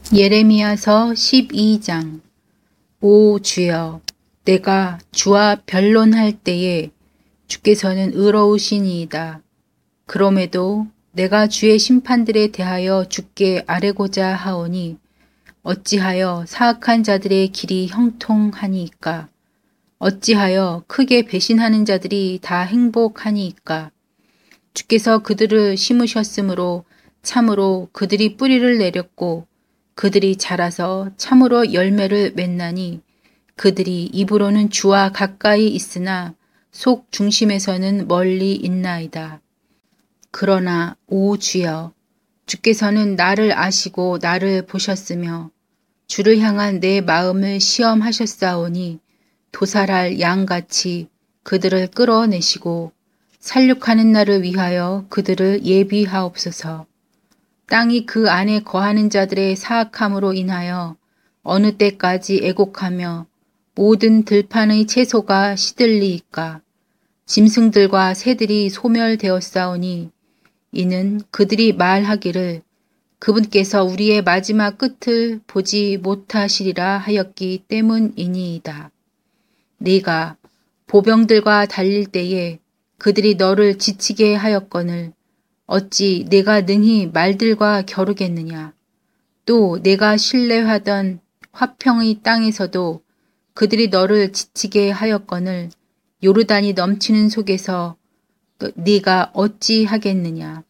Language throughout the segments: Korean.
예레미야서 12장. 오 주여, 내가 주와 변론할 때에 주께서는 의로우시니이다. 그럼에도 내가 주의 심판들에 대하여 주께 아뢰고자 하오니 어찌하여 사악한 자들의 길이 형통하니이까? 어찌하여 크게 배신하는 자들이 다 행복하니이까? 주께서 그들을 심으셨으므로 참으로 그들이 뿌리를 내렸고 그들이 자라서 참으로 열매를 맺나니 그들이 입으로는 주와 가까이 있으나 속 중심에서는 멀리 있나이다. 그러나 오 주여, 주께서는 나를 아시고 나를 보셨으며 주를 향한 내 마음을 시험하셨사오니 도살할 양같이 그들을 끌어내시고 살육하는 날을 위하여 그들을 예비하옵소서. 땅이 그 안에 거하는 자들의 사악함으로 인하여 어느 때까지 애곡하며 모든 들판의 채소가 시들리이까? 짐승들과 새들이 소멸되었사오니 이는 그들이 말하기를 그분께서 우리의 마지막 끝을 보지 못하시리라 하였기 때문이니이다. 네가 보병들과 달릴 때에 그들이 너를 지치게 하였거늘 어찌 내가 능히 말들과 겨루겠느냐. 또 내가 신뢰하던 화평의 땅에서도 그들이 너를 지치게 하였거늘 요르단이 넘치는 속에서 네가 어찌 하겠느냐.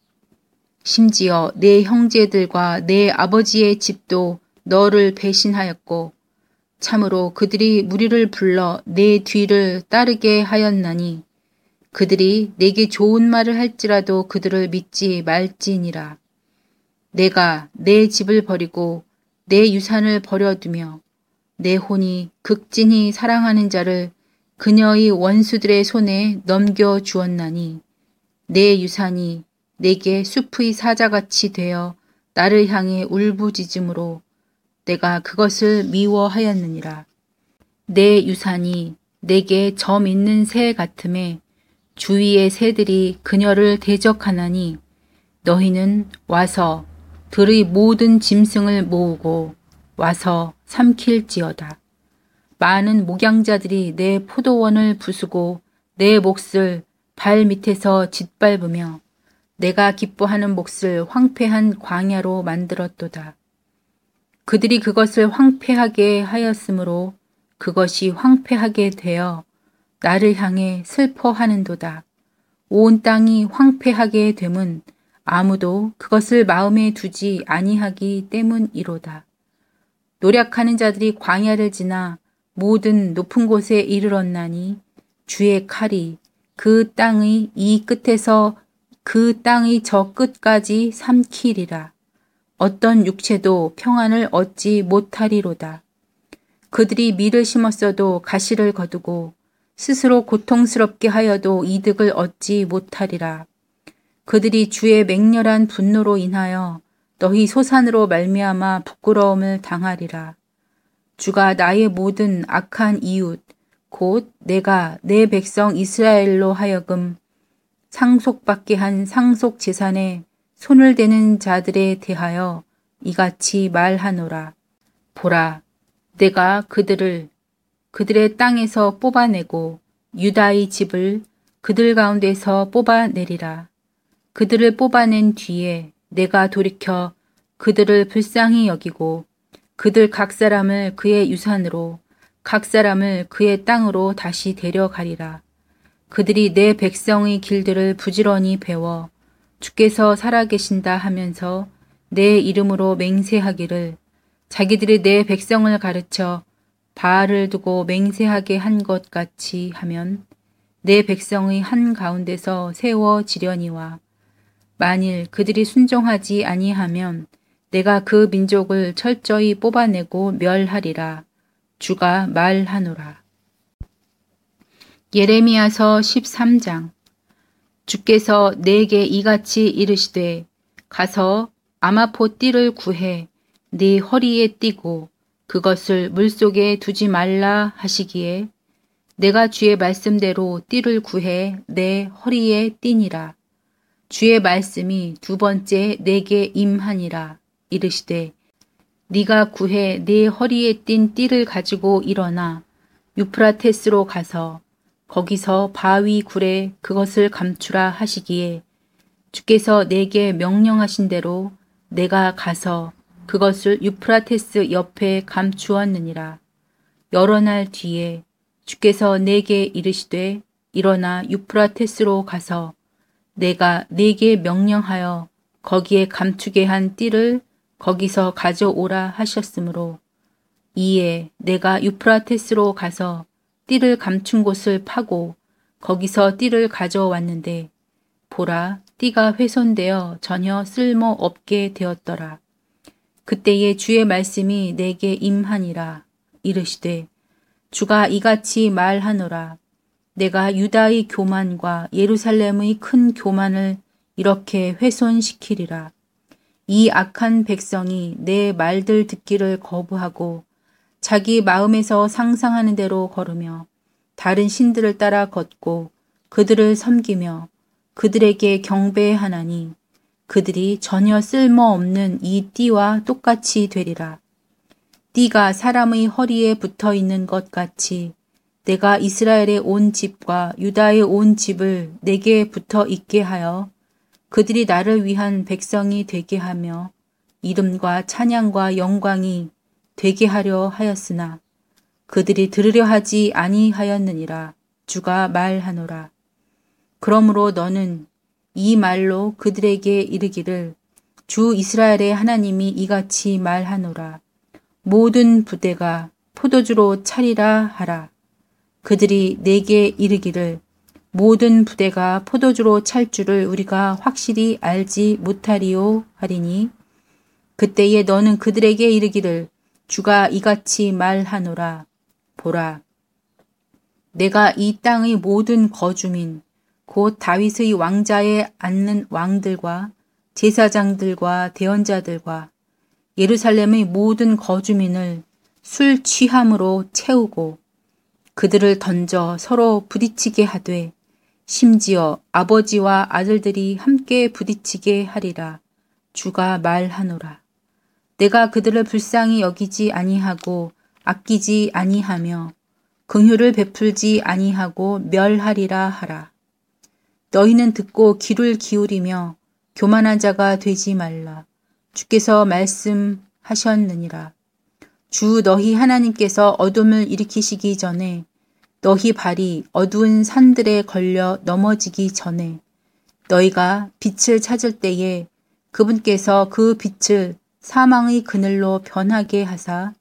심지어 내 형제들과 내 아버지의 집도 너를 배신하였고 참으로 그들이 무리를 불러 내 뒤를 따르게 하였나니 그들이 내게 좋은 말을 할지라도 그들을 믿지 말지니라. 내가 내 집을 버리고 내 유산을 버려두며 내 혼이 극진히 사랑하는 자를 그녀의 원수들의 손에 넘겨주었나니 내 유산이 내게 숲의 사자같이 되어 나를 향해 울부짖음으로 내가 그것을 미워하였느니라. 내 유산이 내게 점 있는 새 같음에 주위의 새들이 그녀를 대적하나니 너희는 와서 들의 모든 짐승을 모으고 와서 삼킬지어다. 많은 목양자들이 내 포도원을 부수고 내 몫을 발 밑에서 짓밟으며 내가 기뻐하는 몫을 황폐한 광야로 만들었도다. 그들이 그것을 황폐하게 하였으므로 그것이 황폐하게 되어 나를 향해 슬퍼하는도다. 온 땅이 황폐하게 됨은 아무도 그것을 마음에 두지 아니하기 때문이로다. 노력하는 자들이 광야를 지나 모든 높은 곳에 이르렀나니 주의 칼이 그 땅의 이 끝에서 그 땅의 저 끝까지 삼키리라. 어떤 육체도 평안을 얻지 못하리로다. 그들이 밀을 심었어도 가시를 거두고 스스로 고통스럽게 하여도 이득을 얻지 못하리라. 그들이 주의 맹렬한 분노로 인하여 너희 소산으로 말미암아 부끄러움을 당하리라. 주가 나의 모든 악한 이웃 곧 내가 내 백성 이스라엘로 하여금 상속받게 한 상속 재산에 손을 대는 자들에 대하여 이같이 말하노라. 보라, 내가 그들의 땅에서 뽑아내고 유다의 집을 그들 가운데서 뽑아내리라. 그들을 뽑아낸 뒤에 내가 돌이켜 그들을 불쌍히 여기고 그들 각 사람을 그의 유산으로 각 사람을 그의 땅으로 다시 데려가리라. 그들이 내 백성의 길들을 부지런히 배워 주께서 살아계신다 하면서 내 이름으로 맹세하기를 자기들이 내 백성을 가르쳐 바알을 두고 맹세하게 한 것 같이 하면 내 백성의 한 가운데서 세워지려니와 만일 그들이 순종하지 아니하면 내가 그 민족을 철저히 뽑아내고 멸하리라. 주가 말하노라. 예레미야서 13장. 주께서 내게 이같이 이르시되 가서 아마포 띠를 구해 네 허리에 띠고 그것을 물속에 두지 말라 하시기에 내가 주의 말씀대로 띠를 구해 내 허리에 띠니라. 주의 말씀이 두 번째 내게 임하니라. 이르시되 네가 구해 네 허리에 띤 띠를 가지고 일어나 유프라테스로 가서 거기서 바위 굴에 그것을 감추라 하시기에 주께서 내게 명령하신 대로 내가 가서 그것을 유프라테스 옆에 감추었느니라. 여러 날 뒤에 주께서 내게 이르시되 일어나 유프라테스로 가서 내가 네게 명령하여 거기에 감추게 한 띠를 거기서 가져오라 하셨으므로 이에 내가 유프라테스로 가서 띠를 감춘 곳을 파고 거기서 띠를 가져왔는데 보라, 띠가 훼손되어 전혀 쓸모없게 되었더라. 그때에 주의 말씀이 내게 임하니라. 이르시되 주가 이같이 말하노라. 내가 유다의 교만과 예루살렘의 큰 교만을 이렇게 훼손시키리라. 이 악한 백성이 내 말들 듣기를 거부하고 자기 마음에서 상상하는 대로 걸으며 다른 신들을 따라 걷고 그들을 섬기며 그들에게 경배하나니 그들이 전혀 쓸모없는 이 띠와 똑같이 되리라. 띠가 사람의 허리에 붙어 있는 것 같이 내가 이스라엘의 온 집과 유다의 온 집을 내게 붙어 있게 하여 그들이 나를 위한 백성이 되게 하며 이름과 찬양과 영광이 되게 하려 하였으나 그들이 들으려 하지 아니하였느니라. 주가 말하노라. 그러므로 너는 이 말로 그들에게 이르기를 주 이스라엘의 하나님이 이같이 말하노라. 모든 부대가 포도주로 차리라 하라. 그들이 내게 이르기를 모든 부대가 포도주로 찰 줄을 우리가 확실히 알지 못하리요 하리니 그때에 너는 그들에게 이르기를 주가 이같이 말하노라. 보라, 내가 이 땅의 모든 거주민 곧 다윗의 왕자에 앉는 왕들과 제사장들과 대언자들과 예루살렘의 모든 거주민을 술 취함으로 채우고 그들을 던져 서로 부딪히게 하되 심지어 아버지와 아들들이 함께 부딪히게 하리라. 주가 말하노라. 내가 그들을 불쌍히 여기지 아니하고 아끼지 아니하며 긍휼을 베풀지 아니하고 멸하리라 하라. 너희는 듣고 귀를 기울이며 교만한 자가 되지 말라. 주께서 말씀하셨느니라. 주 너희 하나님께서 어둠을 일으키시기 전에 너희 발이 어두운 산들에 걸려 넘어지기 전에 너희가 빛을 찾을 때에 그분께서 그 빛을 사망의 그늘로 변하게 하사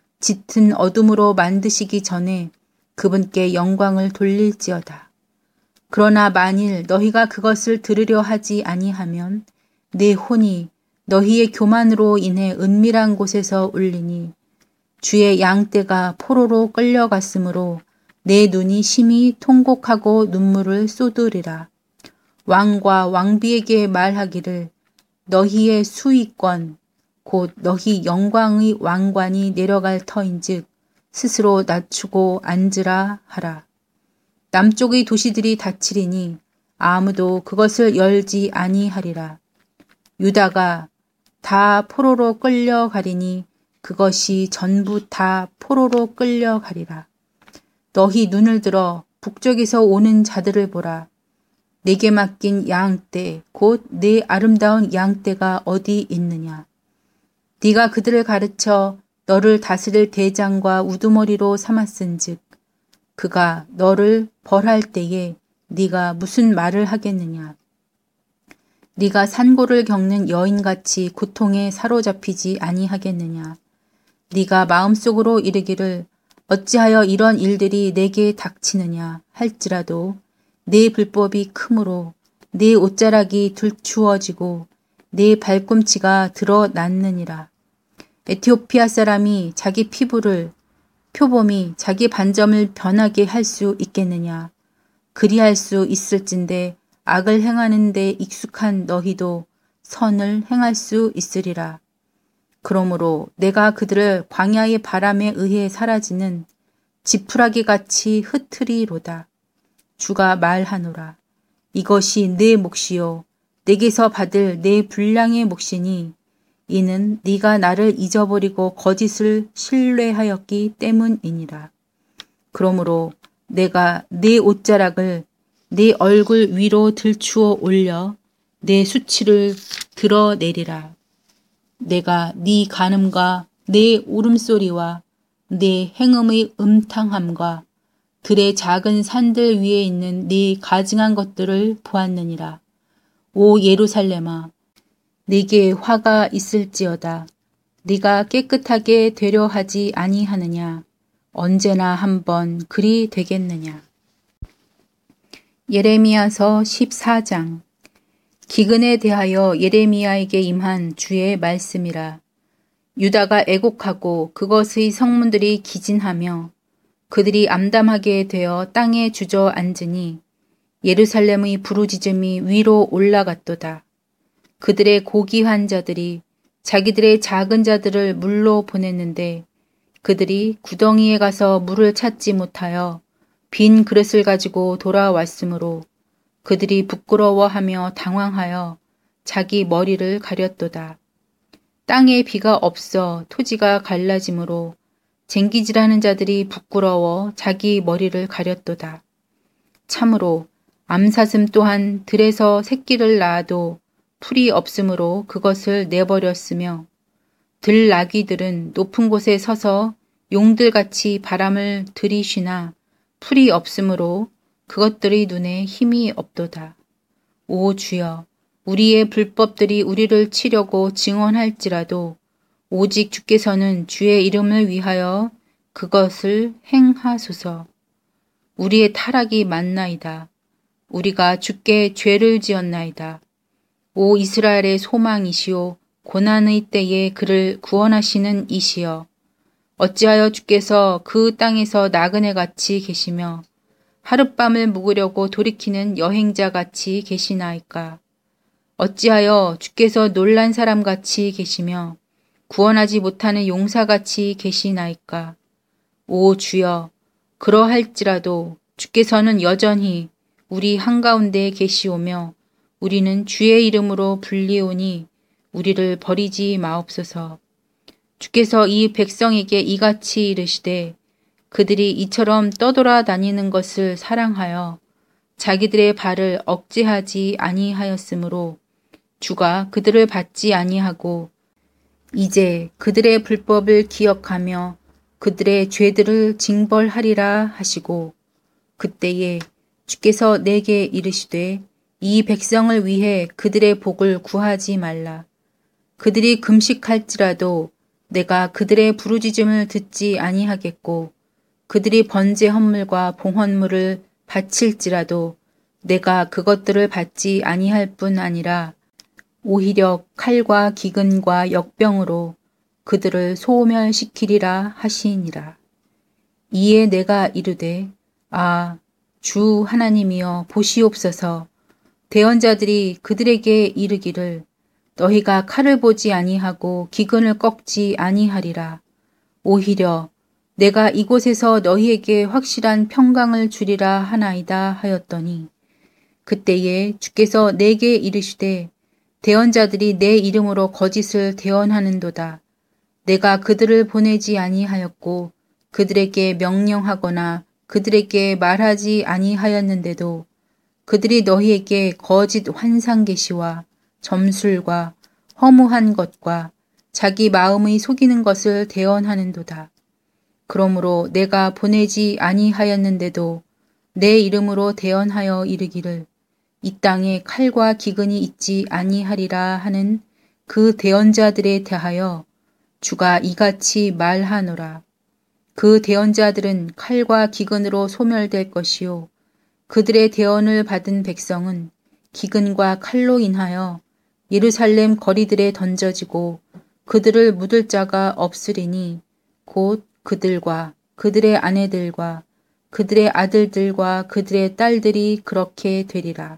짙은 어둠으로 만드시기 전에 그분께 영광을 돌릴지어다. 그러나 만일 너희가 그것을 들으려 하지 아니하면 내 혼이 너희의 교만으로 인해 은밀한 곳에서 울리니 주의 양떼가 포로로 끌려갔으므로 내 눈이 심히 통곡하고 눈물을 쏟으리라. 왕과 왕비에게 말하기를 너희의 수위권 곧 너희 영광의 왕관이 내려갈 터인즉 스스로 낮추고 앉으라 하라. 남쪽의 도시들이 닫히리니 아무도 그것을 열지 아니하리라. 유다가 다 포로로 끌려가리니 그것이 전부 다 포로로 끌려가리라. 너희 눈을 들어 북쪽에서 오는 자들을 보라. 내게 맡긴 양떼 곧 내 아름다운 양떼가 어디 있느냐. 네가 그들을 가르쳐 너를 다스릴 대장과 우두머리로 삼았은즉 그가 너를 벌할 때에 네가 무슨 말을 하겠느냐. 네가 산고를 겪는 여인같이 고통에 사로잡히지 아니하겠느냐. 네가 마음속으로 이르기를 어찌하여 이런 일들이 내게 닥치느냐 할지라도 내 불법이 크므로 내 옷자락이 들추어지고 내 발꿈치가 드러났느니라. 에티오피아 사람이 자기 피부를 표범이 자기 반점을 변하게 할 수 있겠느냐. 그리할 수 있을진데 악을 행하는 데 익숙한 너희도 선을 행할 수 있으리라. 그러므로 내가 그들을 광야의 바람에 의해 사라지는 지푸라기 같이 흩트리로다. 주가 말하노라. 이것이 내 몫이요 내게서 받을 내 분량의 몫이니 이는 네가 나를 잊어버리고 거짓을 신뢰하였기 때문이니라. 그러므로 내가 네 옷자락을 네 얼굴 위로 들추어 올려 내 수치를 드러내리라. 내가 네 간음과 네 울음소리와 네 행음의 음탕함과 들의 작은 산들 위에 있는 네 가증한 것들을 보았느니라. 오 예루살렘아, 네게 화가 있을지어다. 네가 깨끗하게 되려 하지 아니하느냐. 언제나 한번 그리 되겠느냐. 예레미야서 14장. 기근에 대하여 예레미야에게 임한 주의 말씀이라. 유다가 애곡하고 그것의 성문들이 기진하며 그들이 암담하게 되어 땅에 주저앉으니 예루살렘의 부르짖음이 위로 올라갔도다. 그들의 고귀한 자들이 자기들의 작은 자들을 물로 보냈는데 그들이 구덩이에 가서 물을 찾지 못하여 빈 그릇을 가지고 돌아왔으므로 그들이 부끄러워하며 당황하여 자기 머리를 가렸도다. 땅에 비가 없어 토지가 갈라지므로 쟁기질하는 자들이 부끄러워 자기 머리를 가렸도다. 참으로 암사슴 또한 들에서 새끼를 낳아도 풀이 없으므로 그것을 내버렸으며 들나귀들은 높은 곳에 서서 용들같이 바람을 들이쉬나 풀이 없으므로 그것들의 눈에 힘이 없도다. 오 주여, 우리의 불법들이 우리를 치려고 증언할지라도 오직 주께서는 주의 이름을 위하여 그것을 행하소서. 우리의 타락이 많나이다. 우리가 주께 죄를 지었나이다. 오 이스라엘의 소망이시오, 고난의 때에 그를 구원하시는 이시여. 어찌하여 주께서 그 땅에서 나그네같이 계시며 하룻밤을 묵으려고 돌이키는 여행자같이 계시나이까. 어찌하여 주께서 놀란 사람같이 계시며 구원하지 못하는 용사같이 계시나이까. 오 주여, 그러할지라도 주께서는 여전히 우리 한가운데 계시오며 우리는 주의 이름으로 불리오니 우리를 버리지 마옵소서. 주께서 이 백성에게 이같이 이르시되 그들이 이처럼 떠돌아다니는 것을 사랑하여 자기들의 발을 억제하지 아니하였으므로 주가 그들을 받지 아니하고 이제 그들의 불법을 기억하며 그들의 죄들을 징벌하리라 하시고 그때에 주께서 내게 이르시되 이 백성을 위해 그들의 복을 구하지 말라. 그들이 금식할지라도 내가 그들의 부르짖음을 듣지 아니하겠고 그들이 번제 헌물과 봉헌물을 바칠지라도 내가 그것들을 받지 아니할 뿐 아니라 오히려 칼과 기근과 역병으로 그들을 소멸시키리라 하시니라. 이에 내가 이르되 아, 주 하나님이여 보시옵소서. 대언자들이 그들에게 이르기를 너희가 칼을 보지 아니하고 기근을 꺾지 아니하리라. 오히려 내가 이곳에서 너희에게 확실한 평강을 주리라 하나이다 하였더니 그때에 주께서 내게 이르시되 대언자들이 내 이름으로 거짓을 대언하는도다. 내가 그들을 보내지 아니하였고 그들에게 명령하거나 그들에게 말하지 아니하였는데도 그들이 너희에게 거짓 환상 계시와 점술과 허무한 것과 자기 마음의 속이는 것을 대언하는도다. 그러므로 내가 보내지 아니하였는데도 내 이름으로 대언하여 이르기를 이 땅에 칼과 기근이 있지 아니하리라 하는 그 대언자들에 대하여 주가 이같이 말하노라. 그 대언자들은 칼과 기근으로 소멸될 것이요 그들의 대언을 받은 백성은 기근과 칼로 인하여 예루살렘 거리들에 던져지고 그들을 묻을 자가 없으리니 곧 그들과 그들의 아내들과 그들의 아들들과 그들의 딸들이 그렇게 되리라.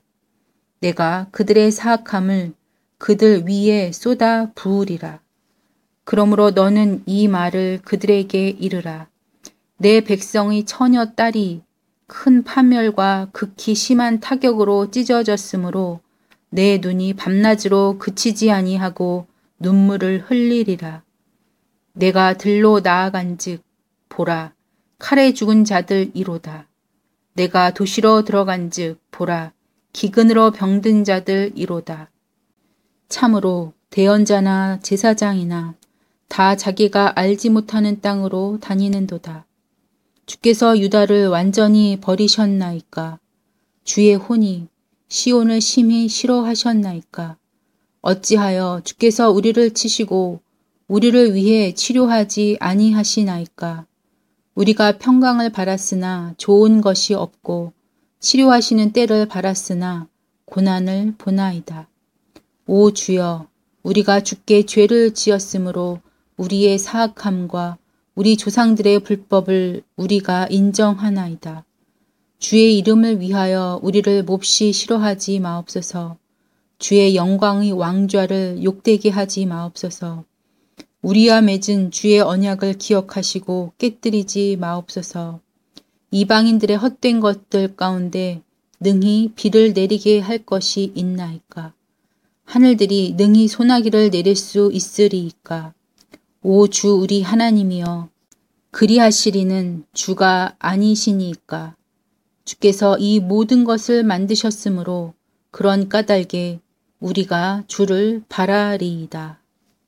내가 그들의 사악함을 그들 위에 쏟아 부으리라. 그러므로 너는 이 말을 그들에게 이르라. 내 백성의 처녀 딸이 큰 파멸과 극히 심한 타격으로 찢어졌으므로 내 눈이 밤낮으로 그치지 아니하고 눈물을 흘리리라. 내가 들로 나아간즉 보라 칼에 죽은 자들 이로다. 내가 도시로 들어간즉 보라 기근으로 병든 자들 이로다. 참으로 대언자나 제사장이나 다 자기가 알지 못하는 땅으로 다니는도다. 주께서 유다를 완전히 버리셨나이까? 주의 혼이 시온을 심히 싫어하셨나이까? 어찌하여 주께서 우리를 치시고 우리를 위해 치료하지 아니하시나이까? 우리가 평강을 바랐으나 좋은 것이 없고 치료하시는 때를 바랐으나 고난을 보나이다. 오 주여, 우리가 주께 죄를 지었으므로 우리의 사악함과 우리 조상들의 불법을 우리가 인정하나이다. 주의 이름을 위하여 우리를 몹시 싫어하지 마옵소서. 주의 영광의 왕좌를 욕되게 하지 마옵소서. 우리와 맺은 주의 언약을 기억하시고 깨뜨리지 마옵소서. 이방인들의 헛된 것들 가운데 능히 비를 내리게 할 것이 있나이까? 하늘들이 능히 소나기를 내릴 수 있으리이까? 오 주 우리 하나님이여, 그리하시리는 주가 아니시니이까? 주께서 이 모든 것을 만드셨으므로 그런 까닭에 우리가 주를 바라리이다.